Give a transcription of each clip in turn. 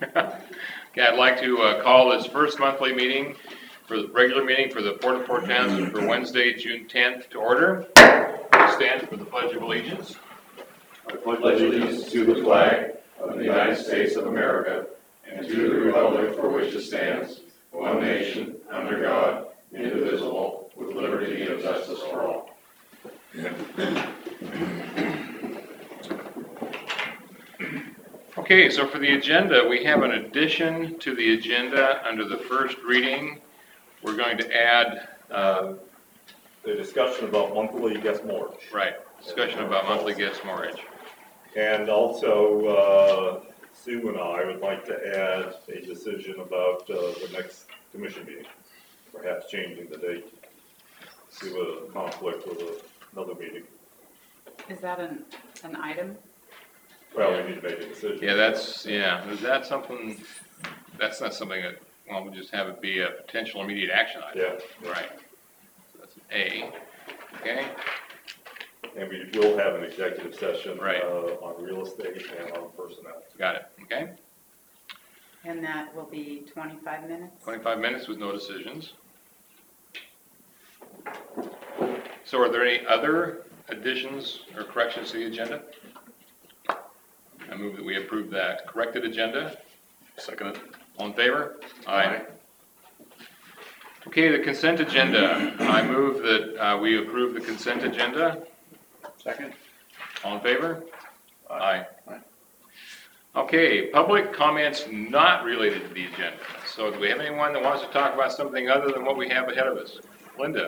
Okay, I'd like to call this first monthly meeting for the regular meeting for the Port of Port Townsend for Wednesday, June 10th to order. We stand for the Pledge of Allegiance. I pledge allegiance to the flag of the United States of America and to the republic for which it stands, one nation, under God, indivisible, with liberty and justice for all. Okay, so for the agenda, we have an addition to the agenda under the first reading. We're going to add the discussion about monthly guest moorage. right, discussion about monthly guest moorage. And also, Sue and I would like to add a decision about the next commission meeting, perhaps changing the date to a conflict with another meeting. Is that an item? Well, we need to make a decision. Yeah, is that something, that's not something that, well, we'll just have it be a potential immediate action item. Yeah. Right. So that's an A, okay? And we will have an executive session Right. On real estate and on personnel. Got it, okay? And that will be 25 minutes? 25 minutes with no decisions. So are there any other additions or corrections to the agenda? I move that we approve that corrected agenda. Second it. All in favor? Aye. Okay, the consent agenda. I move that we approve the consent agenda. Second. All in favor? Aye. Okay, public comments not related to the agenda. So do we have anyone that wants to talk about something other than what we have ahead of us? Linda?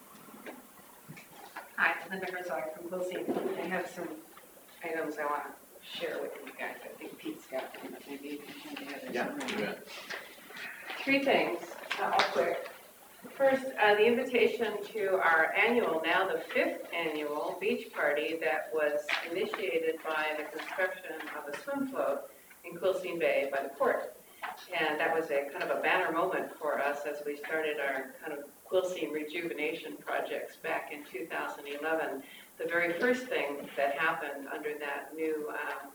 Hi, Linda Herzog from Closing. I have some items I want to share with you guys. I think Pete's got them, but maybe you can come together. Yeah. Three things, all quick. First, the invitation to our annual, now the 5th annual beach party that was initiated by the construction of a swim float in Quilcene Bay by the port. And that was a kind of a banner moment for us as we started our kind of Quilcene rejuvenation projects back in 2011. The very first thing that happened under that new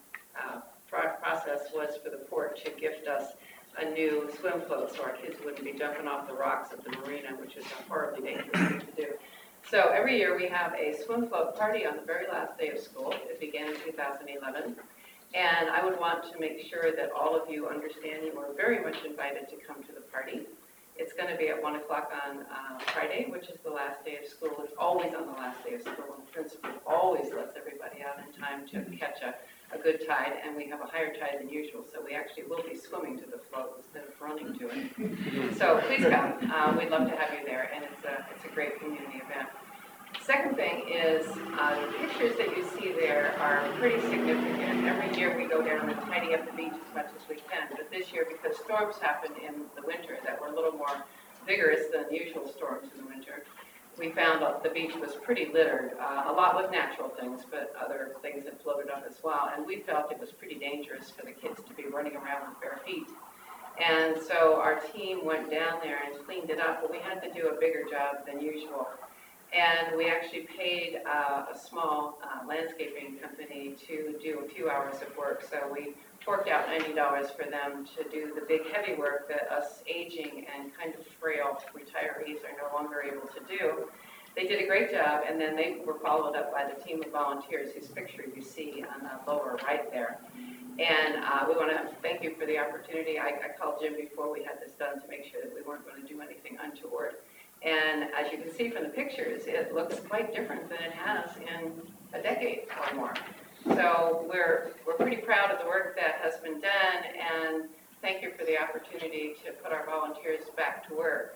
process was for the port to gift us a new swim float so our kids wouldn't be jumping off the rocks at the marina, which is a horribly dangerous thing to do. So every year we have a swim float party on the very last day of school. It began in 2011. And I would want to make sure that all of you understand you are very much invited to come to the party. It's going to be at 1 o'clock on Friday, which is the last day of school. It's always on the last day of school. And the principal always lets everybody out in time to catch a good tide, and we have a higher tide than usual, so we actually will be swimming to the float instead of running to it. So please come. We'd love to have you there, and it's a great community event. Second thing is the pictures that you see there are pretty significant. Every year we go down and tidy up the beach as much as we can, but this year, because storms happened in the winter that were a little more vigorous than usual storms in the winter, we found that the beach was pretty littered, a lot with natural things, but other things had floated up as well, and we felt it was pretty dangerous for the kids to be running around with bare feet. And so our team went down there and cleaned it up, but we had to do a bigger job than usual. And we actually paid a small landscaping company to do a few hours of work. So we forked out $90 for them to do the big heavy work that us aging and kind of frail retirees are no longer able to do. They did a great job, and then they were followed up by the team of volunteers whose picture you see on the lower right there. And we want to thank you for the opportunity. I called Jim before we had this done to make sure that we weren't going to do anything untoward. And as you can see from the pictures, it looks quite different than it has in a decade or more. So we're pretty proud of the work that has been done, and thank you for the opportunity to put our volunteers back to work.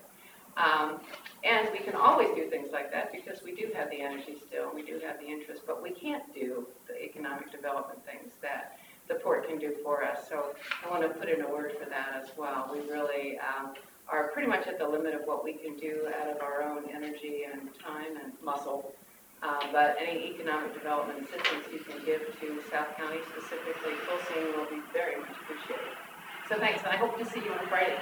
And we can always do things like that because we do have the energy still, and we do have the interest, but we can't do the economic development things that the port can do for us. So I want to put in a word for that as well. We really are pretty much at the limit of what we can do out of our own energy and time and muscle. But any economic development assistance you can give to South County, specifically Quilcene, will be very much appreciated. So thanks, and I hope to see you on Friday.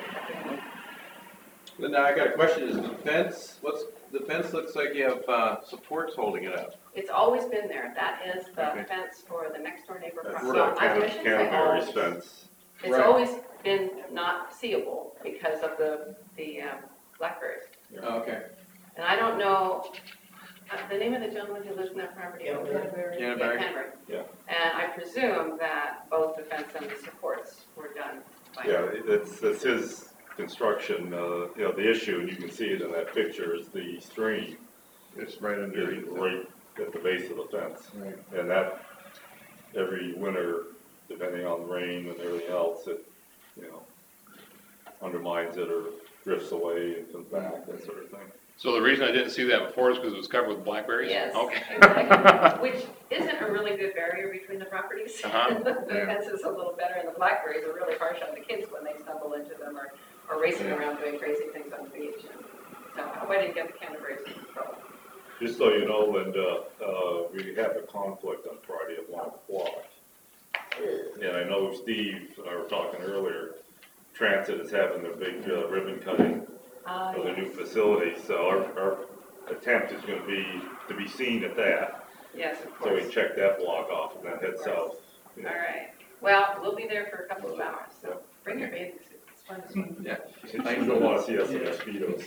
Linda, I got a question. Is the fence, the fence looks like you have supports holding it up. It's always been there. That is the Okay. fence for the next door neighbor. That's Well, I shouldn't say Canterbury's always. fence. It's Right. always been not seeable because of the blackberries. Oh, okay. And I don't know, the name of the gentleman who lives in that property? Canterbury. Yeah, Canterbury. Yeah. And I presume that both the fence and the supports were done by Yeah, him. that's his construction, the issue, and you can see it in that picture, is the stream It's right is underneath. right at the base of the fence. Right. And that, every winter, depending on the rain and everything else, it, undermines it or drifts away and comes back, that sort of thing. So the reason I didn't see that before is because it was covered with blackberries? Yes, Okay. exactly. Which isn't a really good barrier between the properties. Uh-huh, The yeah. fence is a little better, and the blackberries are really harsh on the kids when they stumble into them or racing around doing crazy things on the beach. So I hope I didn't get the Canterbury's in trouble. Just so you know, Linda, we have a conflict on Friday at 1:00. And I know Steve and I were talking earlier, Transit is having their big ribbon cutting of the new facility, so our attempt is gonna be to be seen at that. Yes, of So we course. check that block off and then head south. All right. Well, we'll be there for a couple of hours, so bring your bathing suit. It's fun to swim. Yeah. You don't wanna see us in our speedos.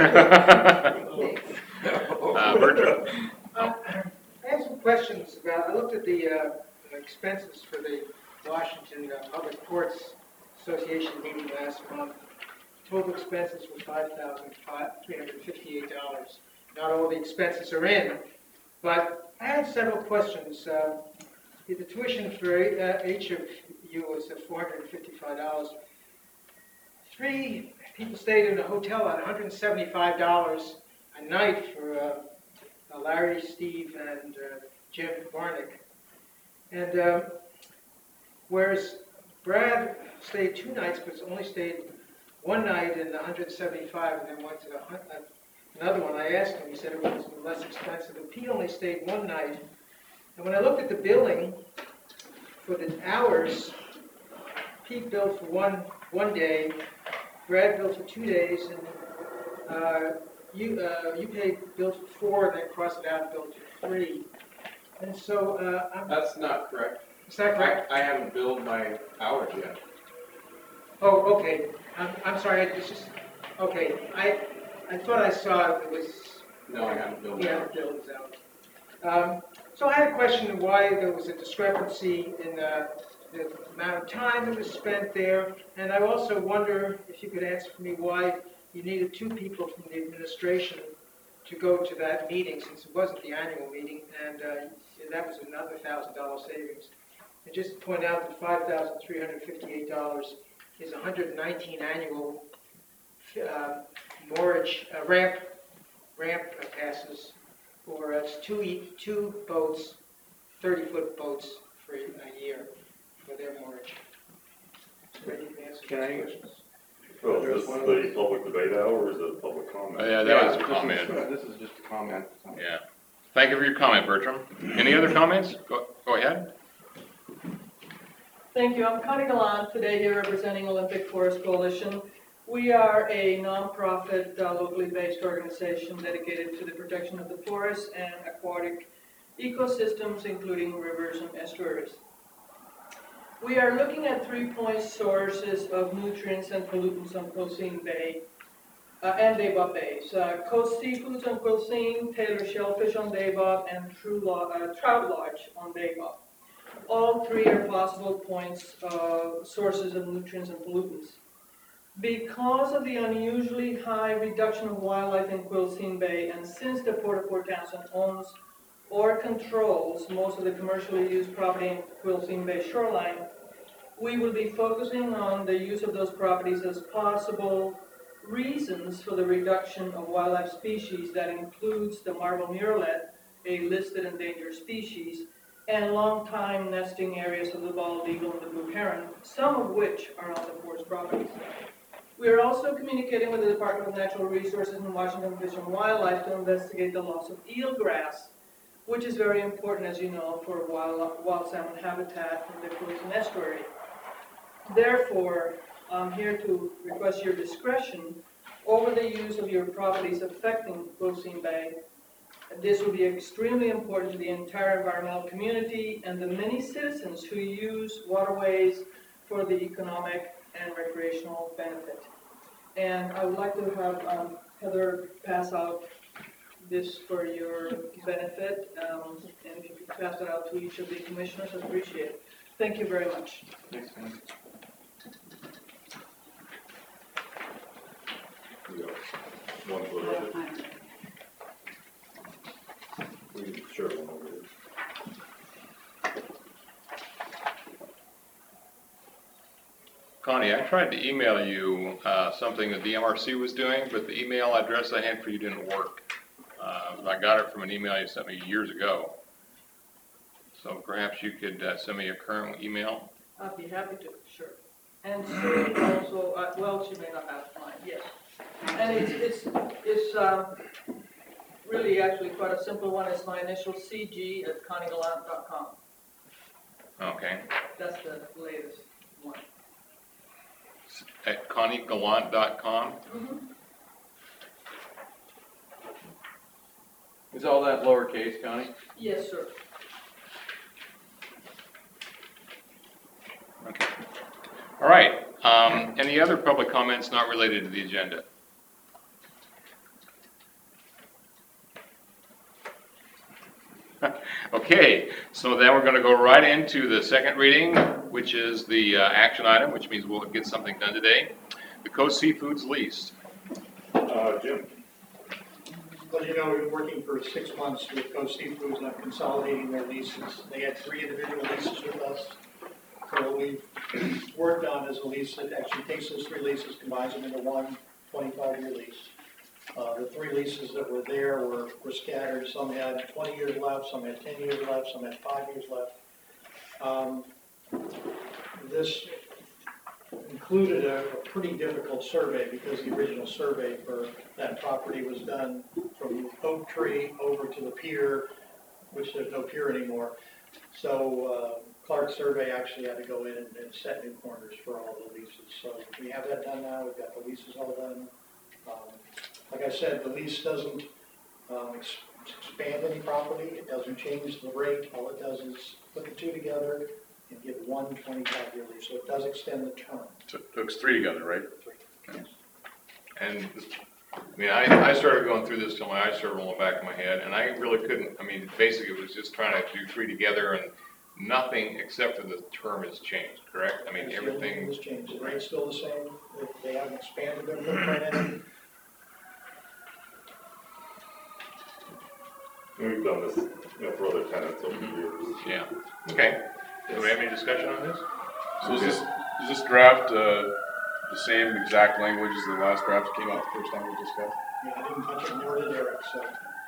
Bertram? I have some questions about, I looked at the expenses for the Washington Public Courts Association meeting last month. Total expenses were $5,358. Not all the expenses are in, but I had several questions. The tuition for each of you was $455. 3 people stayed in a hotel at $175 a night for Larry, Steve, and Jim Barnick. And whereas Brad stayed 2 nights, but only stayed 1 night in the 175 and then went to another one. I asked him, he said it was less expensive. But Pete only stayed 1 night. And when I looked at the billing for the hours, Pete billed for one day, Brad billed for 2 days, and you paid billed for 4 and then crossed it out, billed for 3. And so, That's not correct. is that correct? I haven't billed my hours yet. Oh, okay. I'm sorry, it's just, okay. I thought I saw it was, No, I haven't billed my yeah, hours. the bill was out. So I had a question of why there was a discrepancy in the amount of time that was spent there. And I also wonder if you could answer for me why you needed 2 people from the administration to go to that meeting, since it wasn't the annual meeting, and that was another $1,000 savings. And just to point out that $5,358 is 119 annual moorage ramp passes, or it's 2 boats, 30-foot boats for a year for their moorage. Ready to answer Can I- those questions? Well, is this the public debate hour or is it public comment? Yeah, that was a comment. This is just a comment. Yeah. Thank you for your comment, Bertram. Any other comments? Go ahead. Thank you. I'm Connie Gallant, today here representing Olympic Forest Coalition. We are a nonprofit, locally based organization dedicated to the protection of the forests and aquatic ecosystems, including rivers and estuaries. We are looking at 3-point sources of nutrients and pollutants on Quilcene Bay and Daybop Bays. Coast Seafoods on Quilcene, Taylor Shellfish on Daybop, and Trout Lodge on Daybop. All 3 are possible points, sources of nutrients and pollutants. Because of the unusually high reduction of wildlife in Quilcene Bay, and since the Port of Port Townsend owns or controls most of the commercially used property in Quilcene Bay shoreline, we will be focusing on the use of those properties as possible reasons for the reduction of wildlife species. That includes the marble murrelet, a listed endangered species, and long-time nesting areas of the bald eagle and the blue heron, some of which are on the forest properties. We are also communicating with the Department of Natural Resources and Washington Fish and Wildlife to investigate the loss of eelgrass, which is very important, as you know, for wild salmon habitat in the Quilcene estuary. Therefore, I'm here to request your discretion over the use of your properties affecting Quilcene Bay. This will be extremely important to the entire environmental community and the many citizens who use waterways for the economic and recreational benefit. And I would like to have Heather pass out this for your benefit, and if you could pass it out to each of the commissioners, I'd appreciate it. Thank you very much. Thanks, man. Yeah. One for the, we can share one over here. Connie, I tried to email you something that the MRC was doing, but the email address I had for you didn't work. I got it from an email you sent me years ago. So perhaps you could send me a current email. I'd be happy to, sure. And Sue also, well, she may not have mine, yes. And it's really actually quite a simple one. It's my initial cg@conniegalant.com. Okay. That's the latest one. At conniegalant.com. Is all that lowercase, Connie? Yes, sir. Okay. All right. Any other public comments not related to the agenda? Okay, so then we're going to go right into the second reading, which is the action item, which means we'll get something done today. The Coast Seafoods lease. Jim? Well, you know, we've been working for 6 months with Coast Seafoods on consolidating their leases. They had 3 individual leases with us. So what we've worked on is a lease that actually takes those 3 leases, combines them into one 25-year lease. The 3 leases that were there were scattered. Some had 20 years left, some had 10 years left, some had 5 years left. This included a pretty difficult survey because the original survey for that property was done from Oak Tree over to the pier, which there's no pier anymore. So Clark Survey actually had to go in and set new corners for all the leases. So we have that done now. We've got the leases all done. Like I said, the lease doesn't expand any property. It doesn't change the rate. All it does is put the 2 together and give one 25-year lease. So it does extend the term. So it hooks 3 together, right? 3. Yes. And I mean, I started going through this till my eyes started rolling back in my head, and I really couldn't. I mean, basically, it was just trying to do 3 together, and nothing except for the term has changed. Correct? I mean, That's the only thing everything. has changed. The rate's still the same. They haven't expanded their footprint in it. We've done this, for other tenants over the years. Yeah. Okay. Do we have any discussion on this? So is this draft the same exact language as the last draft that came out the first time we discussed? Yeah, I didn't touch it more than Eric, so.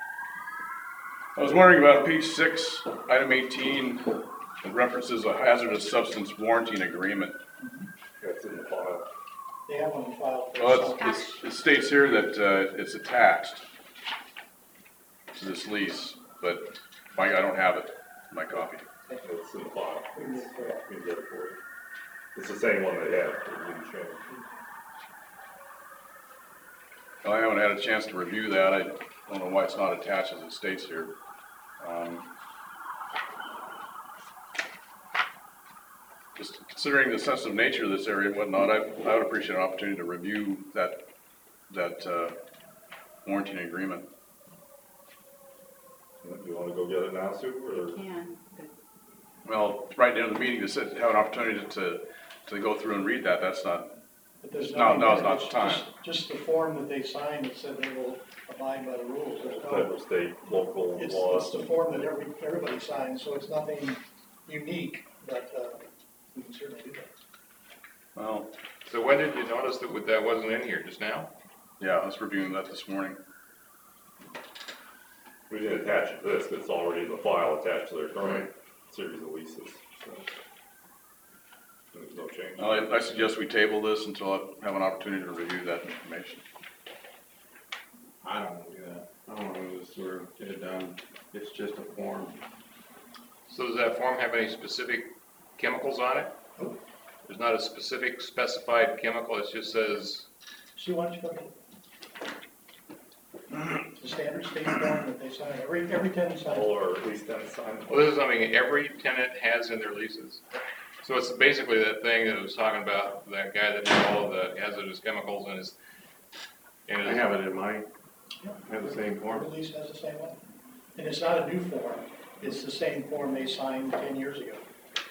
I was wondering about page 6, item 18, it references a hazardous substance warranty agreement. That's in the file. They have one filed. Well, it states here that it's attached to this lease, but I don't have it in my copy. It's in the file. We can get it for We can get it for you. It's the same one they had, it didn't change. Well, I haven't had a chance to review that. I don't know why it's not attached as it states here. Just considering the sensitive nature of this area and whatnot, I would appreciate an opportunity to review that warranty and agreement. You wanna go get it now, Sue, or? Can, but Well, right near the meeting, to have an opportunity to go through and read that, that's not, But there's No, nothing no, it's there. not the time. Just the form that they signed that said they will abide by the rules. There's no- Federal, state, local It's laws. the form that everybody signs, so it's nothing unique, but we can certainly do that. well, So when did you notice that wasn't in here? Just now? yeah, I was reviewing that this morning. We didn't attach it to this, but it's already in the file attached to their current series of leases, so. There's no change. Well, I suggest we table this until I have an opportunity to review that information. I don't want to do that. I don't want to just sort of get it done. It's just a form. So does that form have any specific chemicals on it? Nope. There's not a specific specified chemical, it just says, Sue, why don't you come in? The standard state form that they sign, every tenant signs. Or at least then sign. well, this is something every tenant has in their leases. So it's basically that thing that I was talking about, that guy that did all of the hazardous chemicals in his, I have it in mine. I have the same The form. release has the same one. And it's not a new form, it's the same form they signed 10 years ago.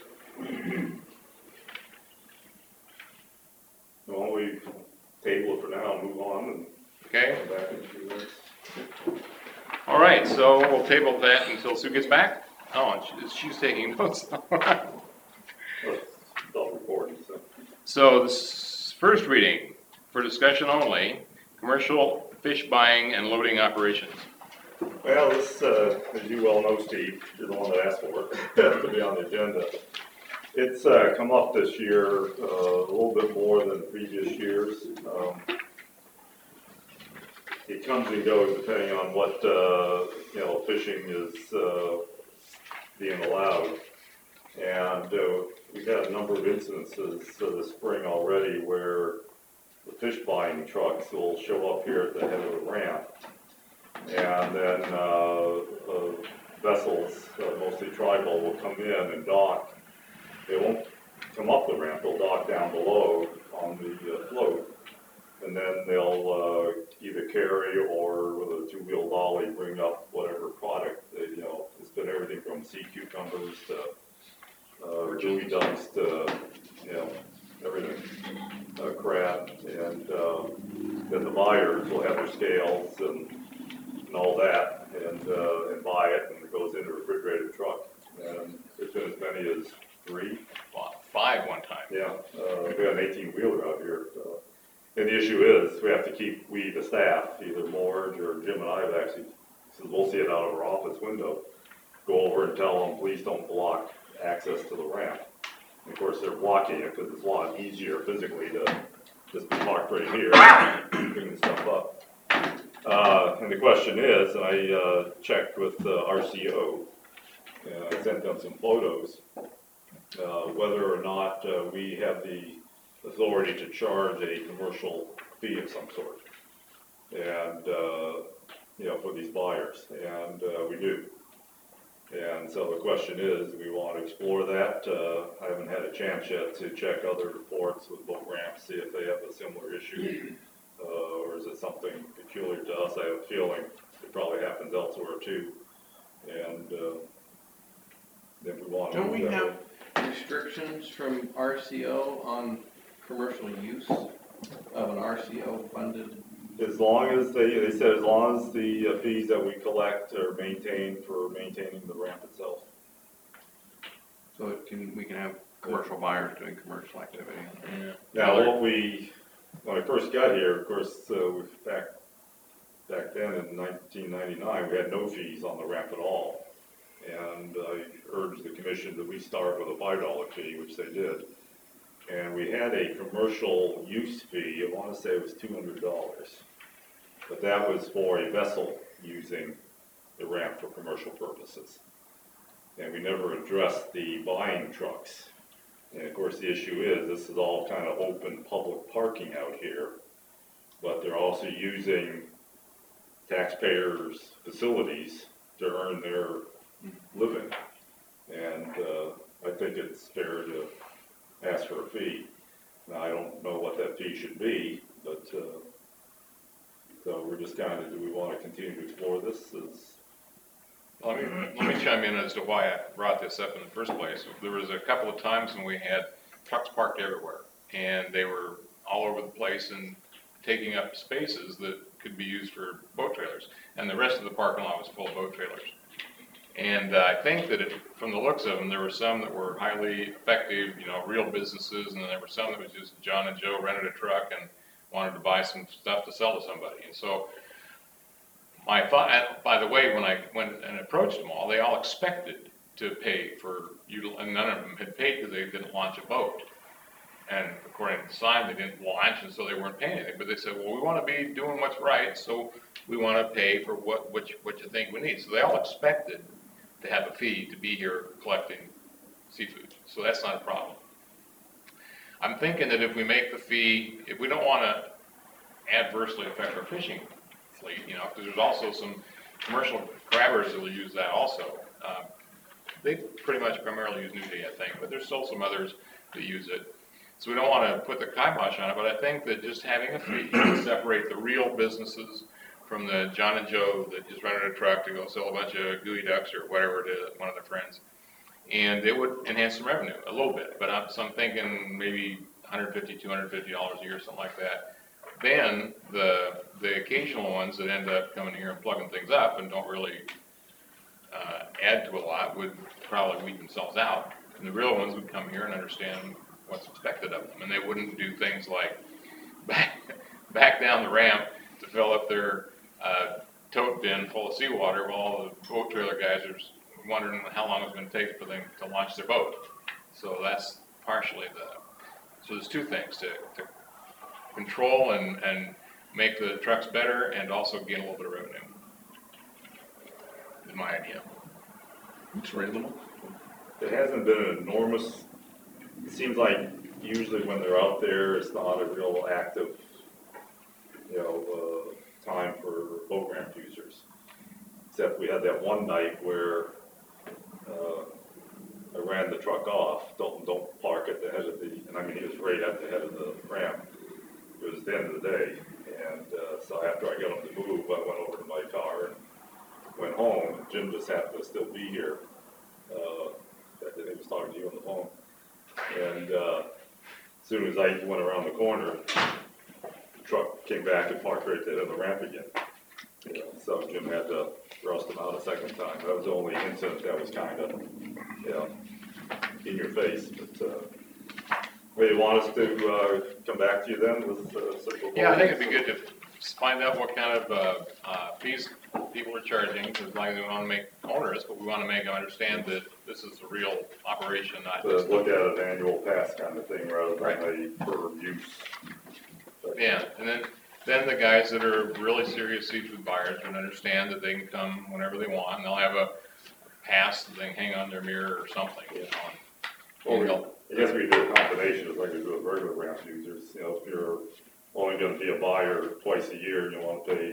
Well, we table it for now, and move on, and okay? come back in a few weeks. All right, so we'll table that until Sue gets back. Oh, and she's taking notes. Self-reporting, so. So this first reading, for discussion only, commercial fish buying and loading operations. Well, this, as you well know, Steve, you're the one that asked for it, to be on the agenda. It's come up this year a little bit more than previous years. It comes and goes depending on what, fishing is being allowed. And we've had a number of incidences this spring already where the fish buying trucks will show up here at the head of the ramp. And then vessels, mostly tribal, will come in and dock. They won't come up the ramp, they'll dock down below on the float. And then they'll either carry or with a two-wheel dolly bring up whatever product. It's been everything from sea cucumbers to gooey dumps to, everything, crab. And then the buyers will have their scales and all that and buy it, and it goes into a refrigerated truck. And there's been as many as 3. Well, 5 one time. Yeah, we got an 18-wheeler out here. And the issue is, we, the staff, either Morge or Jim and I have actually, since we'll see it out of our office window, go over and tell them, please don't block access to the ramp. And of course, they're blocking it because it's a lot easier physically to just be parked right here, bring the stuff up. And the question is, and I checked with RCO, I sent them some photos, whether or not we have the authority to charge a commercial fee of some sort, and for these buyers, and we do. And so the question is, do we want to explore that? I haven't had a chance yet to check other ports with boat ramps, see if they have a similar issue, or is it something peculiar to us? I have a feeling it probably happens elsewhere too. And if we want to. Don't we have restrictions from RCO on commercial use of an RCO funded? As long as they said, as long as the fees that we collect are maintained for maintaining the ramp itself. So we can have commercial buyers doing commercial activity. Yeah. Now, when I first got here, of course, back then in 1999, we had no fees on the ramp at all. And I urged the commission that we start with a $5 fee, which they did. And we had a commercial use fee, I want to say it was $200. But that was for a vessel using the ramp for commercial purposes. And we never addressed the buying trucks. And of course, the issue is, this is all kind of open public parking out here, but they're also using taxpayers' facilities to earn their living. And I think it's fair to ask for a fee. Now, I don't know what that fee should be, but so we're just kind of, do we want to continue to explore this? Let me chime in as to why I brought this up in the first place. There was a couple of times when we had trucks parked everywhere, and they were all over the place and taking up spaces that could be used for boat trailers, and the rest of the parking lot was full of boat trailers. And I think that from the looks of them, there were some that were highly effective, real businesses, and then there were some that was just John and Joe rented a truck and wanted to buy some stuff to sell to somebody. And so my thought, by the way, when I went and approached them all, they all expected to pay for, and none of them had paid because they didn't launch a boat. And according to the sign, they didn't launch, and so they weren't paying anything. But they said, well, we want to be doing what's right, so we want to pay for what you think we need. So they all expected to have a fee to be here collecting seafood. So that's not a problem. I'm thinking that if we make the fee, if we don't want to adversely affect our fishing fleet, because there's also some commercial crabbers that will use that also. they pretty much primarily use New Day, I think, but there's still some others that use it. So we don't want to put the kibosh on it, but I think that just having a fee to separate the real businesses from the John and Joe that just rented a truck to go sell a bunch of gooey ducks or whatever it is, one of their friends. And it would enhance some revenue a little bit, but I'm thinking maybe $150, $250 a year, something like that. Then the occasional ones that end up coming here and plugging things up and don't really add to a lot would probably weed themselves out. And the real ones would come here and understand what's expected of them, and they wouldn't do things like back down the ramp to fill up their tote bin full of seawater while all the boat trailer guys are wondering how long it's going to take for them to launch their boat. So that's partially so there's two things, to control and make the trucks better and also gain a little bit of revenue, is my idea. It's reasonable. It hasn't been an enormous, it seems like usually when they're out there, it's not a real active, time for boat ramp users. Except we had that one night where I ran the truck off, don't park at the head of and I mean, he was right at the head of the ramp. It was the end of the day, and so after I got him to move, I went over to my car and went home. Jim just happened to still be here. He was talking to you on the phone, and as soon as I went around the corner, the truck came back and parked right there on the ramp again. So Jim had to thrust him out a second time. That was the only incident that was kind of, in your face. But do you want us to come back to you then with some? Yeah, I think it'd be good to find out what kind of fees people are charging, because like we want to make onerous, but we want to make them understand that this is a real operation, not To just. look at an annual pass kind of thing rather than a per use. Yeah, and then the guys that are really serious seafood buyers can understand that they can come whenever they want, and they'll have a pass that they can hang on their mirror or something, Well, I guess we do a combination, it's like we do with regular ramp users, if you're only gonna be a buyer twice a year, and you wanna pay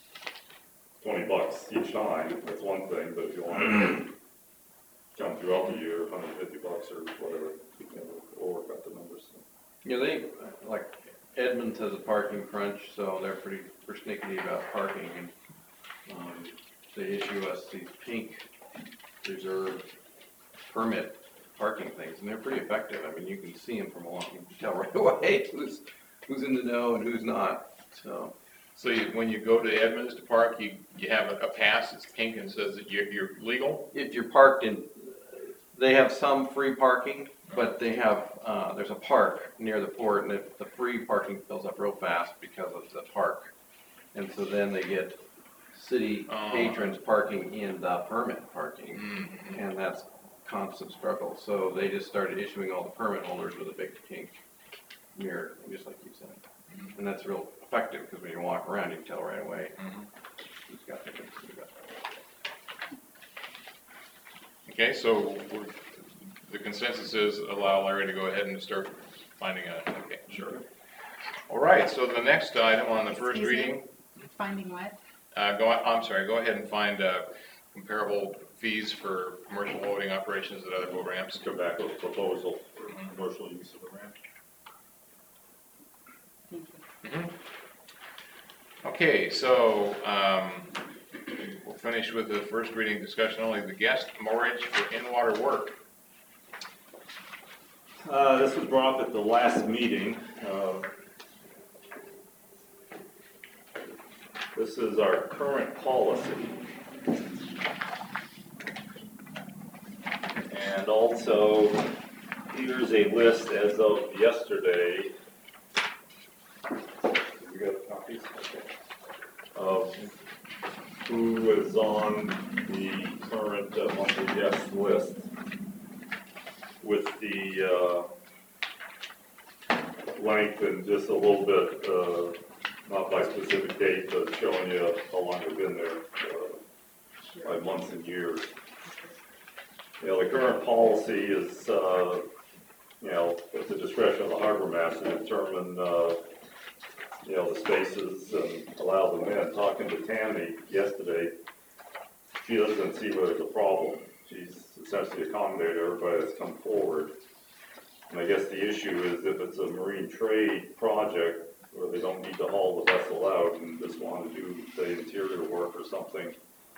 $20 each time, that's one thing, but if you wanna come throughout the year, $150 or whatever, we'll work out the numbers. They, like, Edmonds has a parking crunch, so they're pretty persnickety about parking, and they issue us these pink reserve permit parking things, and they're pretty effective. I mean, you can see them from a long, you can tell right away who's in the know and who's not, so. So when you go to Edmonds to park, you have a pass that's pink and says that you're legal? If you're parked in, they have some free parking, but they have, there's a park near the port, and the free parking fills up real fast because of the park. And so then they get city patrons parking in the permit parking, and that's constant struggle. So they just started issuing all the permit holders with a big pink mirror, just like you said. And that's real effective, because when you walk around, you can tell right away who's got the things. Okay, so the consensus is allow Larry to go ahead and start finding okay, sure. All right, so the next item on the first Excuse me? reading. Finding what? I'm sorry, go ahead and find comparable fees for commercial loading operations at other boat ramps. Come back with a proposal for commercial use of the ramp. Thank you. Okay, so we'll finish with the first reading discussion only, the guest moorage for in-water work. This was brought up at the last meeting. This is our current policy. And also, here's a list as of yesterday. You got copies? Okay. Of who is on the current monthly guest list with the length and just a little bit, not by specific date, but showing you how long they've been there, by months and years. The current policy is, at the discretion of the harbor master to determine, the spaces and allow them in. Talking to Tammy yesterday, she doesn't see where there's a problem. she's essentially accommodated everybody that's come forward. And I guess the issue is if it's a marine trade project where they don't need to haul the vessel out and just want to do, say, interior work or something,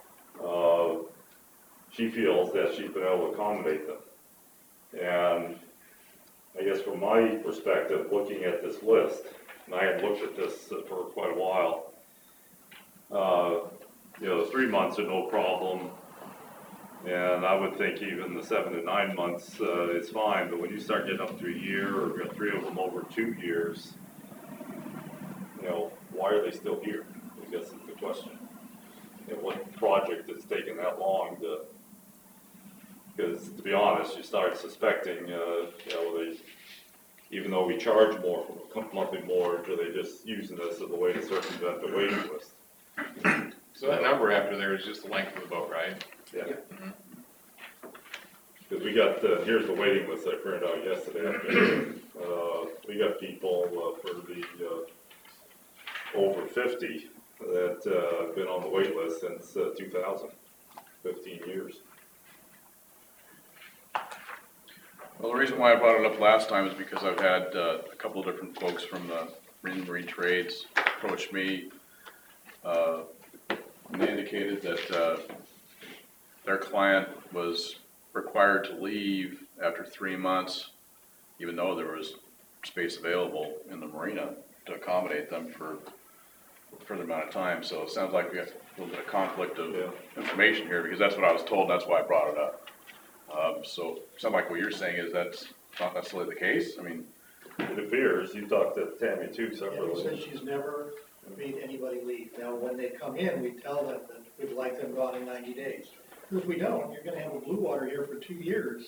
she feels that she's been able to accommodate them. And I guess from my perspective, looking at this list, and I had looked at this for quite a while, you know, 3 months are no problem. And I would think even the 7 to 9 months is fine, but when you start getting up to a year, or we've got 3 of them over 2 years, you know, why are they still here? I guess is the question. You know, what project is taking that long to, because to be honest, you start suspecting, you know, they, even though we charge more, monthly more, are they just using this as a way to circumvent the waiting list? So that number after there is just the length of the boat, right? Yeah. Because we got, here's the waiting list I printed out yesterday afternoon. We got people for the over 50 that have been on the wait list since 2000, 15 years. Well, the reason why I brought it up last time is because I've had a couple of different folks from the marine trades approach me, and they indicated that their client was required to leave after 3 months, even though there was space available in the marina to accommodate them for a further amount of time. So it sounds like we have a little bit of conflict of information here, because that's what I was told, that's why I brought it up. So it sounds like what you're saying is that's not necessarily the case. I mean, it appears, you talked to Tammy too Tammy separately. said she's never made anybody leave. Now, when they come in, we tell them that we'd like them gone in 90 days. If we don't, you're gonna have a blue water here for 2 years.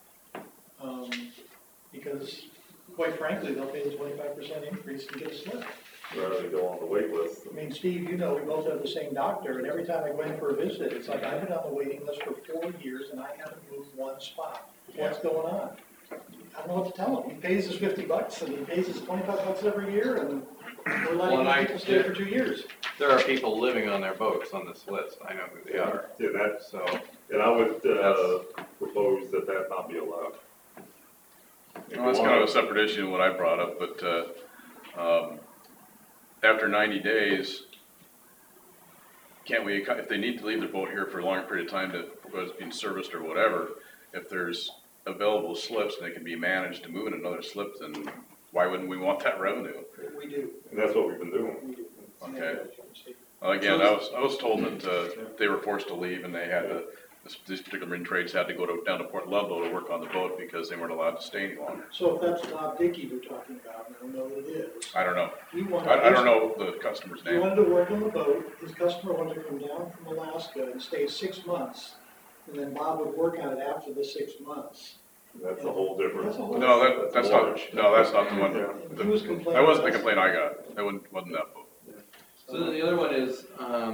Because quite frankly, they'll pay the 25% increase and get a slip. Rather than go on the wait list. I mean, Steve, you know, we both have the same doctor, and every time I go in for a visit, it's like, I've been on the waiting list for 4 years and I haven't moved one spot. What's going on? I don't know what to tell him. He pays us $50 and he pays us $25 every year, and we're letting people stay for 2 years. There are people living on their boats on this list. I know who they are. Yeah, that's, So, and I would propose that that not be allowed. well, that's kind of a separate issue than what I brought up, but after 90 days, can't we, if they need to leave their boat here for a longer period of time to, whether it's being serviced or whatever, if there's available slips and they can be managed to move in another slip, then why wouldn't we want that revenue? We do. And that's what we've been doing. We do. Okay. Well, again, I was told that they were forced to leave and they had to, these particular marine trades had to go down to Port Ludlow to work on the boat because they weren't allowed to stay any longer. So if that's Bob Dickey we're talking about, I don't know what it is. I don't know. He wanted I don't know the customer's He name. wanted to work on the boat. His customer wanted to come down from Alaska and stay 6 months. And then Bob would work on it after the 6 months. That's a whole different. That's a whole- No, that's not the one. And he was complaining. That wasn't the complaint I got. That wasn't that boat. so then the other one is,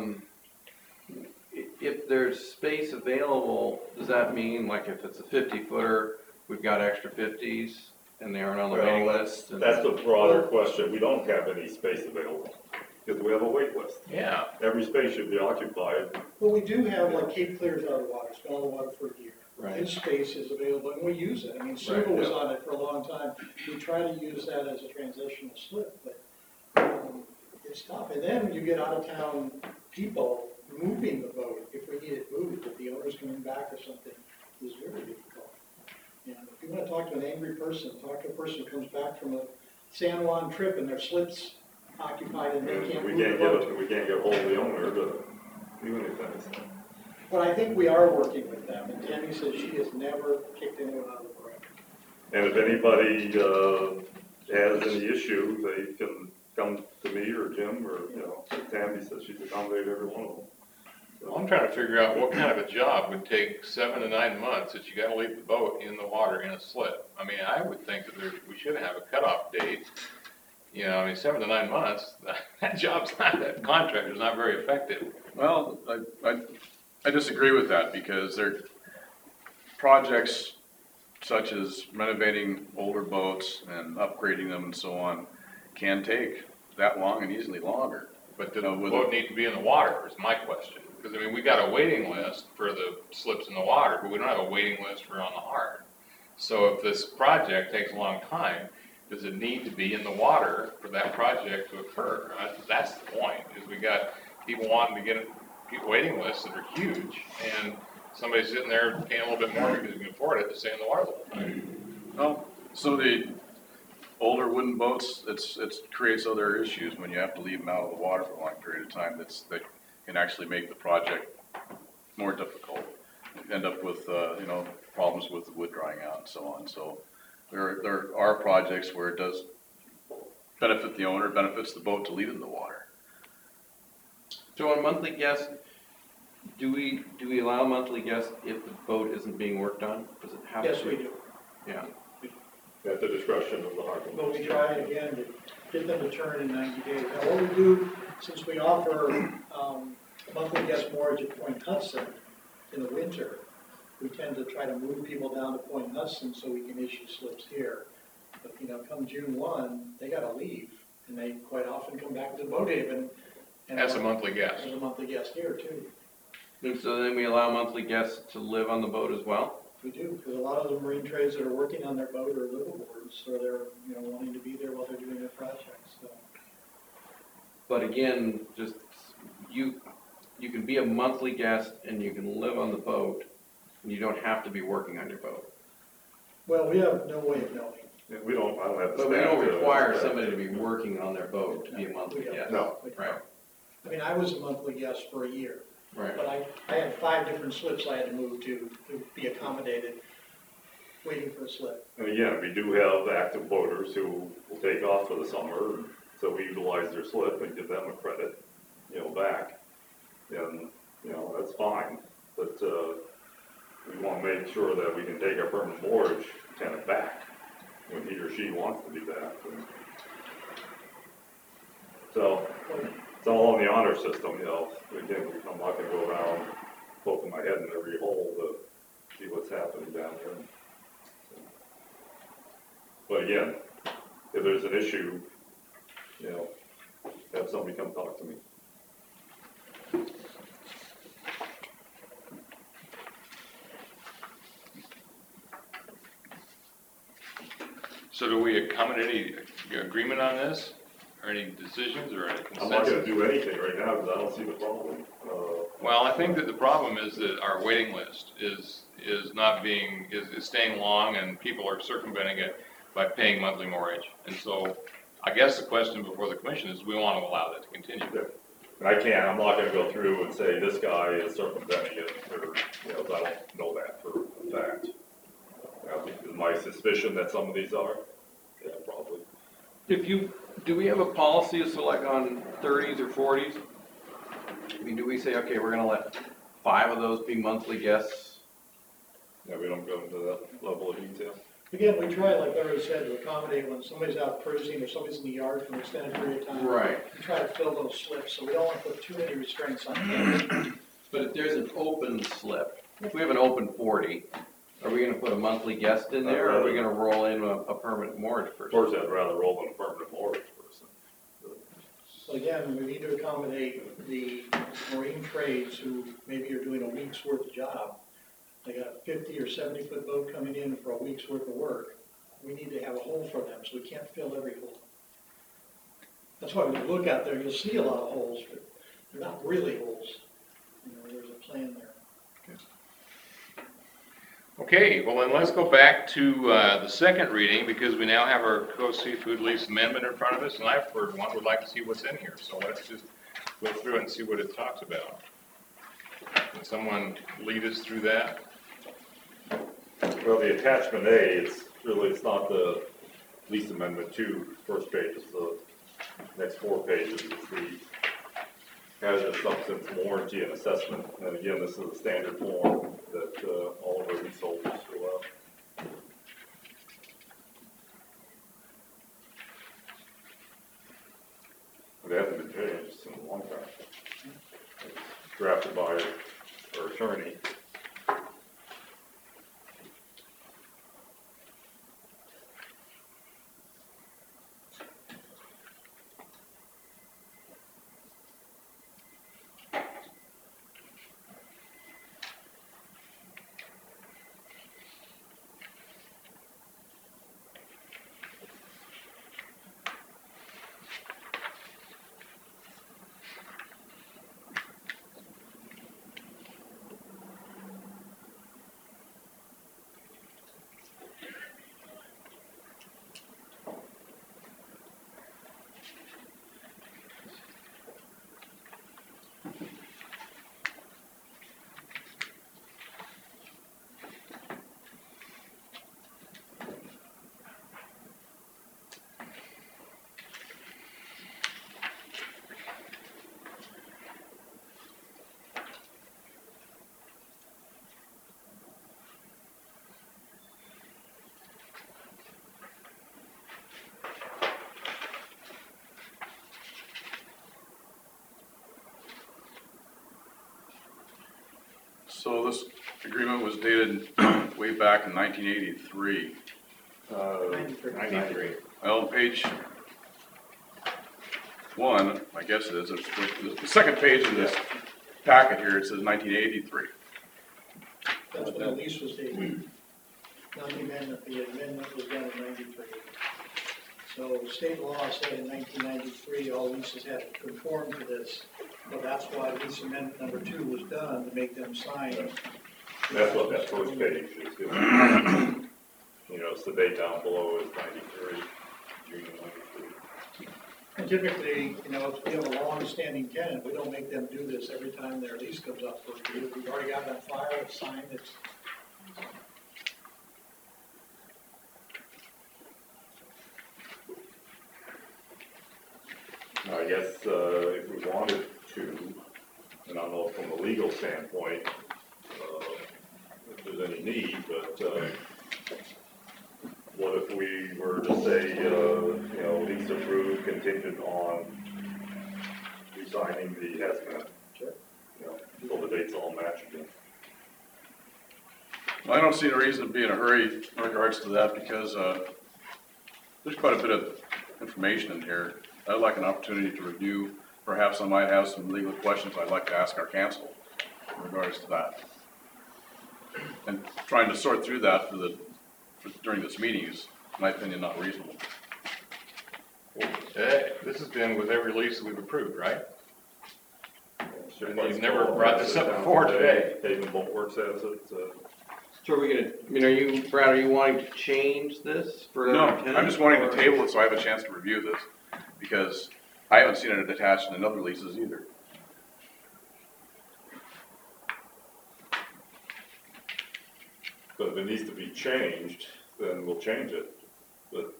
if there's space available, does that mean, like, if it's a 50-footer, we've got extra 50s and they aren't on the waiting Well, list? and- that's the broader question. We don't have any space available because we have a wait list. Yeah. Every space should be occupied. Well, we do have, like, Cape Clear's out of water, it's been out of water for a year. Right. His space is available, and we use it. I mean, Silva Right, was yeah. on it for a long time. We try to use that as a transitional slip, but it's tough. And then you get out-of-town people moving the boat, if we need it moved, if the owner's coming back or something, is very difficult. And if you want to talk to an angry person, talk to a person who comes back from a San Juan trip and their slip's occupied and they And can't we move the can't boat. get a hold of the owner to do anything. So. But I think we are working with them, and Tammy says she has never kicked anyone out of the boat. And if anybody has any issue, they can come to me or Jim or, you know, Tammy says she's accommodated every one of them. Well, I'm trying to figure out what kind of a job would take 7 to 9 months that you gotta leave the boat in the water in a slip. I mean, I would think that we should have a cutoff date. You know, I mean, 7 to 9 months, that contractor's not very effective. Well, I disagree with that because there projects such as renovating older boats and upgrading them and so on can take that long and easily longer. But the boat need to be in the water is my question. Because, I mean, we got a waiting list for the slips in the water, but we don't have a waiting list for on the hard. So if this project takes a long time, does it need to be in the water for that project to occur? That's the point, is we got people wanting to get waiting lists that are huge, and somebody's sitting there paying a little bit more because they can afford it to stay in the water the whole time. Well, some of the older wooden boats, it creates other issues when you have to leave them out of the water for a long period of time. That can actually make the project more difficult. End up with, problems with the wood drying out and so on. So there are projects where it does benefit the owner, benefits the boat to leave it in the water. So on monthly guest, do we allow monthly guests if the boat isn't being worked on? Does it have to? Yes, we do. Yeah. At the discretion of the harbor. But we try again to get them to turn in 90 days. Now, what we do, since we offer monthly guest moorage at Point Hudson in the winter, we tend to try to move people down to Point Hudson so we can issue slips here. But, come June 1, they gotta leave, and they quite often come back to Boathaven. And As a monthly guest. As a monthly guest here, too. And so then we allow monthly guests to live on the boat as well? We do, because a lot of the marine trades that are working on their boat are liveaboard, so they're, wanting to be there while they're doing their projects, so. But again, just, you can be a monthly guest and you can live on the boat, and you don't have to be working on your boat. Well, we have no way of knowing. Yeah, I don't have the But we staff don't to- require somebody to be working on their boat to be a monthly guest. No. Right, I mean, I was a monthly guest for a year, right. but I had 5 different slips I had to move to be accommodated, waiting for a slip. And again, we do have active boaters who will take off for the summer, so we utilize their slip and give them a credit, back. And, that's fine, but, we want to make sure that we can take our permanent moorage tenant back when he or she wants to be back. And so, it's all on the honor system, again, I'm not gonna go around poking my head in every hole to see what's happening down there. But again, if there's an issue, have somebody come talk to me. So do we come to any agreement on this, or any decisions, or any I'm not gonna consensus? do anything right now because I don't see the problem. Well, I think that the problem is that our waiting list is staying long, and people are circumventing it by paying monthly moorage. And so, I guess the question before the commission is, we want to allow that to continue. And I'm not gonna go through and say this guy is circumventing it, or, 'cause I don't know that for a fact. I think my suspicion that some of these are, yeah, probably. Do we have a policy, so like on 30s or 40s? I mean, do we say, okay, we're gonna let 5 of those be monthly guests? Yeah, we don't go into that level of detail. Again, we try, like Larry said, to accommodate when somebody's out cruising or somebody's in the yard for an extended period of time. Right. We try to fill those slips, so we don't want to put too many restraints on them. But if there's an open slip, if we have an open 40, are we gonna put a monthly guest in there, or are we gonna roll in a permanent moorage Of person? course, I'd rather roll in a permanent moorage person. So again, we need to accommodate the marine trades who maybe are doing a week's worth of job. They got a 50 or 70-foot boat coming in for a week's worth of work. We need to have a hole for them, so we can't fill every hole. That's why when you look out there, you'll see a lot of holes, but they're not really holes. There's a plan there. Okay, well then let's go back to the second reading, because we now have our Coast Seafood Lease Amendment in front of us, and I've heard one would like to see what's in here, so let's just go through it and see what it talks about. Can someone lead us through that? Well, the attachment A, it's not the lease amendment 2, first page, it's the next 4 pages, it's the hazardous substance warranty and assessment. And again, this is a standard form that all of our leaseholders fill out. It hasn't been changed in a long time. It's drafted by our attorney. So this agreement was dated way back in 1983. 93. Well, page 1, I guess it is, the second page of this packet here, it says 1983. That's when the lease was dated, not the amendment. The amendment was done in 93. So state law said in 1993, all leases had to conform to this. So that's why lease amendment number 2 was done, to make them sign. That's what that first page is doing. You know, it's the date down below is 93, June of 93. And typically, you know, if we have a long-standing tenant, we don't make them do this every time their lease comes up for review. We've already got it on file, it's signed, it's. I guess if we wanted to, and I don't know from a legal standpoint, if there's any need, but what if we were to say, you know, lease approved contingent on resigning the hazmat? You know, so the dates all match again. Well, I don't see a reason to be in a hurry in regards to that because there's quite a bit of information in here. I'd like an opportunity to review. Perhaps I might have some legal questions I'd like to ask our counsel in regards to that. And trying to sort through that during this meeting is, in my opinion, not reasonable. This has been with every lease that we've approved, right? And you've never brought this up before today. Haven Boltworks has it. So are we gonna, I mean, are you, Brad, are you wanting to change this for No, another tenant? I'm just wanting or- to table it so I have a chance to review this because I haven't seen it attached in other leases either. But if it needs to be changed, then we'll change it. But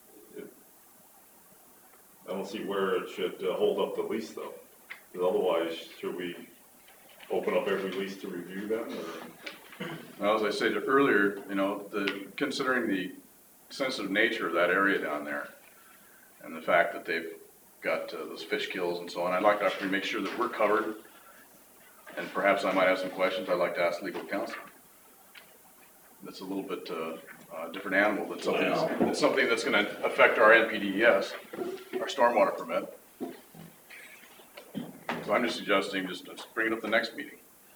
I don't see where it should hold up the lease though. Because otherwise, should we open up every lease to review them or? Well, as I said earlier, you know, considering the sensitive nature of that area down there and the fact that they've got those fish kills and so on, I'd like to make sure that we're covered. And perhaps I might have some questions I'd like to ask legal counsel. That's a little bit different animal than something that's going to affect our NPDES, our stormwater permit. So I'm just suggesting just bring it up the next meeting.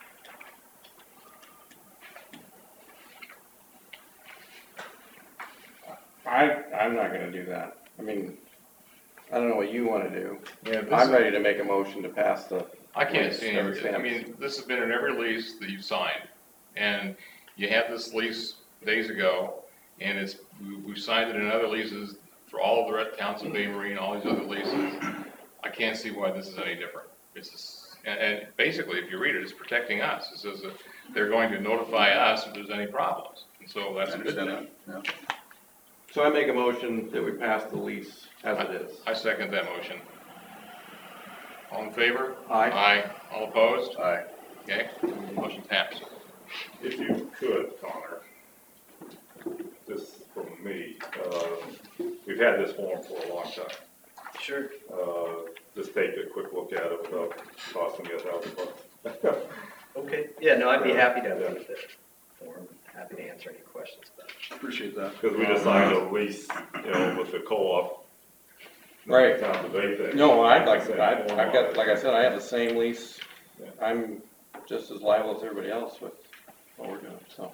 I'm not gonna do that. I mean, I don't know what you wanna do. Yeah, I'm ready to make a motion to pass the. I can't see any, I Stamps. mean, this has been in every lease that you've signed. And you had this lease days ago, and we've signed it in other leases for all of the rest towns of Bay Marine, all these other leases. I can't see why this is any different. It's just, and basically, if you read it, it's protecting us. It says that they're going to notify us if there's any problems. And so that's I a good understand thing. that, yeah. So I make a motion that we pass the lease as it is. I second that motion. All in favor? Aye. Aye. All opposed? Aye. Okay, motion passed. If you could, Connor, this from me, we've had this form for a long time. Sure. Just take a quick look at it without costing you $1,000. Okay. Yeah, no, I'd be happy to have a look at the form. Happy to answer any questions about it. Appreciate that. Because we just signed a lease, you know, with the co-op. Right. Town of Bayford. No, I've got, like I said, I have the same lease. Yeah. I'm just as liable as everybody else with what we're doing, so.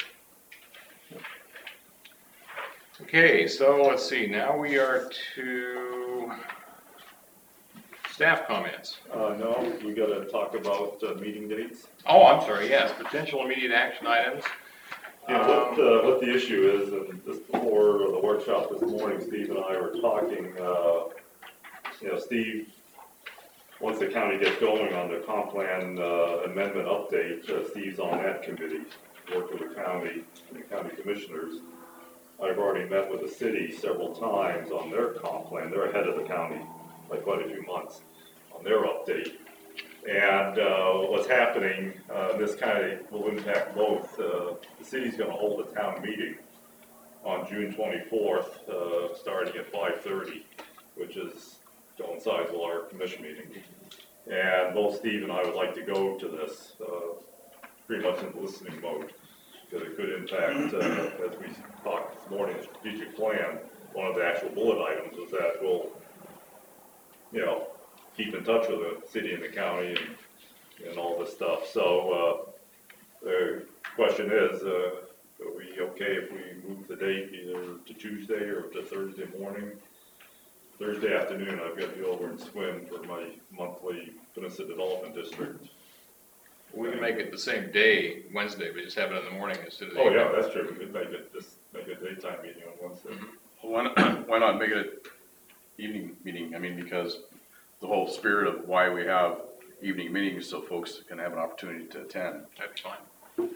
Okay, so let's see, now we are to staff comments. No, we gotta talk about meeting dates. Oh, I'm sorry, yes, potential immediate action items. Yeah, what the issue is, and just before the workshop this morning, Steve and I were talking, you know, Steve, once the county gets going on the comp plan amendment update, Steve's on that committee, work with the county and the county commissioners. I've already met with the city several times on their comp plan. They're ahead of the county by quite a few months on their update. And what's happening, this kind of will impact both. The city's going to hold a town meeting on June 24th, starting at 5:30, which is coincides with our commission meeting. And both Steve and I would like to go to this. pretty much in listening mode, because it could impact, as we talked this morning, strategic plan, one of the actual bullet items was that we'll, you know, keep in touch with the city and the county and all this stuff. So, the question is, are we okay if we move the date either to Tuesday or to Thursday morning? Thursday afternoon, I've got to be over and swim for my monthly Peninsula Development District. We can make it the same day, Wednesday, but just have it in the morning instead of the Oh, evening. yeah, that's true, we could make it, just make a daytime meeting on Wednesday. Why not make it evening meeting? I mean, because the whole spirit of why we have evening meetings, so folks can have an opportunity to attend. That'd be fine.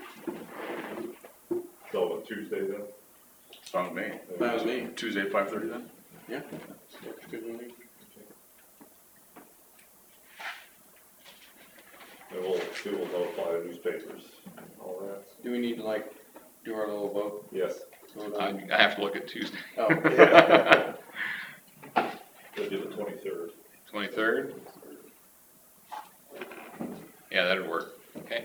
So Tuesday then? It's fine with me. Fine with me. Tuesday at 5:30 then? Yeah. Looks good with me. And we'll notify the newspapers and all that. Do we need to like do our little vote? Yes, Vote I on- have to look at Tuesday. Oh, yeah. it'll be the 23rd. 23rd? Yeah, that'd work. Okay.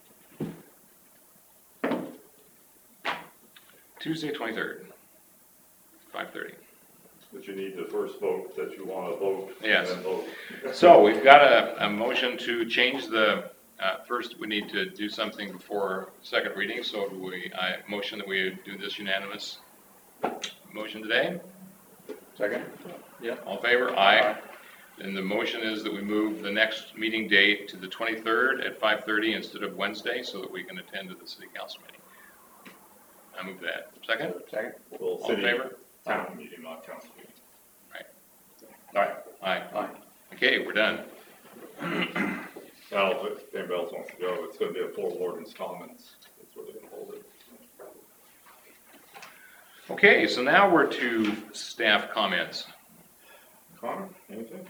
Tuesday, 23rd, 5:30. But you need the first vote that you want to vote. Yes. And then vote. So we've got a motion to change the, first we need to do something before second reading. So I motion that we do this unanimous motion today. Second? Yeah. All in favor? Aye. And the motion is that we move the next meeting date to the 23rd at 5:30 instead of Wednesday so that we can attend to the city council meeting. I move that. Second? Second? Well, All in city favor? town meeting, not council meeting. All right. Aye. Aye. Okay, we're done. Now, if anybody else wants to go, it's going to be at Fort Warden's Commons. That's where they're going to hold it. Okay, so now we're to staff comments. Connor, anything?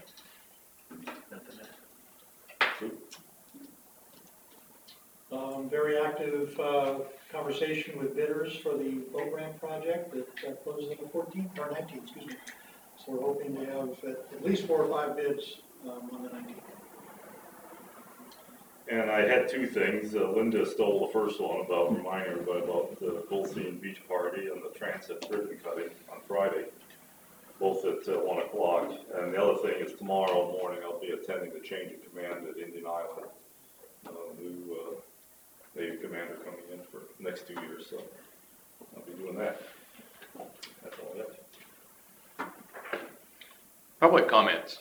Very active conversation with bidders for the boat ramp project that closes on the 14th, or 19th, excuse me. So we're hoping to have at least 4 or 5 bids on the 19th. And I had two things. Linda stole the first one about reminding everybody about the Goldstein Beach Party and the transit ribbon cutting on Friday, both at 1 o'clock. And the other thing is tomorrow morning I'll be attending the change of command at Indian Island. New Navy commander coming in for the next 2 years, so I'll be doing that. That's all I have. Public comments.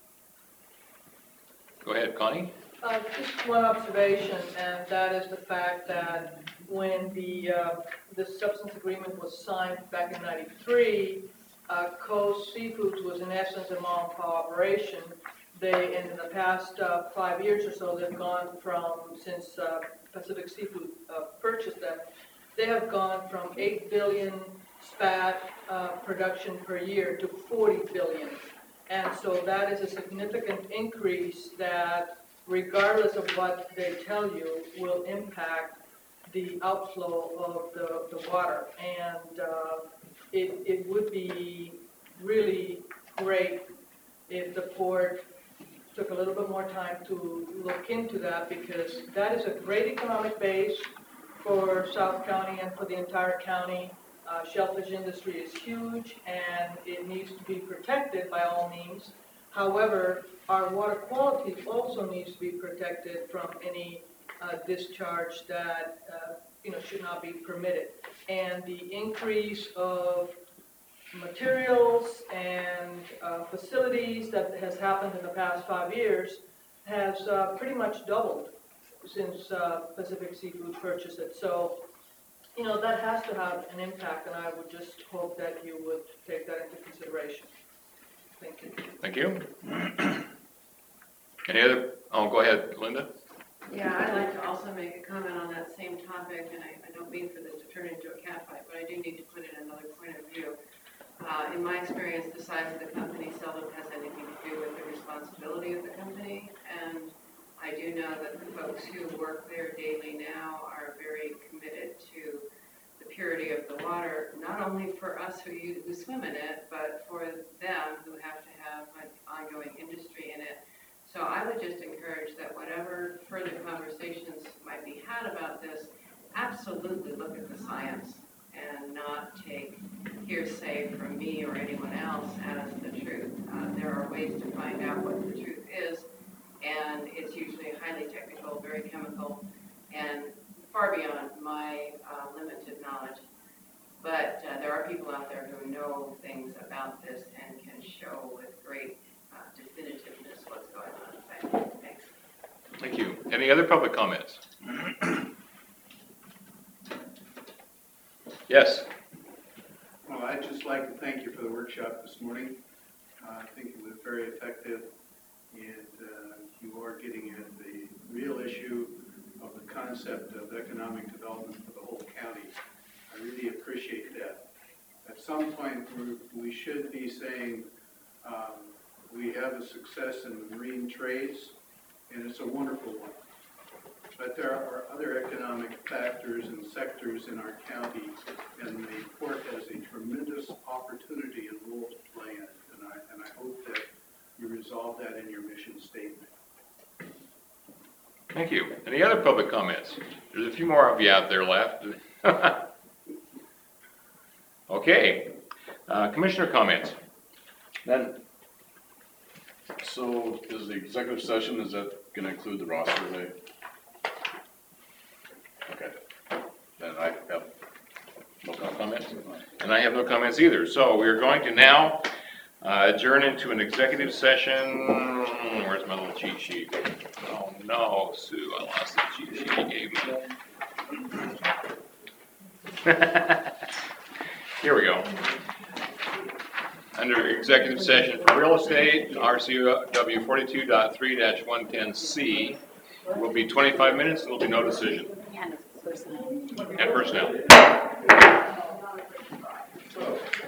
Go ahead, Connie. Just one observation, and that is the fact that when the substance agreement was signed back in '93, Coast Seafoods was in essence a mom-and-pop operation. They, in the past 5 years or so, they've gone from, since Pacific Seafood purchased them, they have gone from 8 billion spat production per year to 40 billion. And so that is a significant increase that, regardless of what they tell you, will impact the outflow of the water. And it would be really great if the port took a little bit more time to look into that, because that is a great economic base for South County and for the entire county. Shellfish industry is huge and it needs to be protected by all means. However, our water quality also needs to be protected from any discharge that should not be permitted. And the increase of materials and facilities that has happened in the past 5 years has pretty much doubled since Pacific Seafood purchased it. So, that has to have an impact, and I would just hope that you would take that into consideration. Thank you. Thank you. Any other? Oh, go ahead, Linda. Yeah, I'd like to also make a comment on that same topic, and I don't mean for this to turn into a catfight, but I do need to put in another point of view. In my experience, the size of the company seldom has anything to do with the responsibility of the company, and I do know that the folks who work there daily now are very committed to the purity of the water, not only for us who swim in it, but for them who have to have an ongoing industry in it. So I would just encourage that whatever further conversations might be had about this, absolutely look at the science and not take hearsay from me or anyone else as the truth. There are ways to find out what the truth is, and it's usually highly technical, very chemical, and far beyond my limited knowledge. But there are people out there who know things about this and can show with great definitiveness what's going on. Thanks. Thank you. Any other public comments? Yes. Well, I'd just like to thank you for the workshop this morning. I think it was very effective, and you are getting at the real issue of the concept of economic development for the whole county. I really appreciate that. At some point, we should be saying we have a success in the marine trades, and it's a wonderful one. But there are other economic factors and sectors in our county, and the port has a tremendous opportunity and role to play in it. And I hope that you resolve that in your mission statement. Thank you. Any other public comments? There's a few more of you out there left. Okay. Commissioner comments? Then, So is the executive session, is that gonna include the Ross survey? Okay, then I have no comments. And I have no comments either. So we're going to now adjourn into an executive session. Where's my little cheat sheet? Oh no, Sue, I lost the cheat sheet you gave me. Here we go. Under executive session for real estate, RCW 42.3-110C, will be 25 minutes, and there'll be no decision. And personnel. And personnel.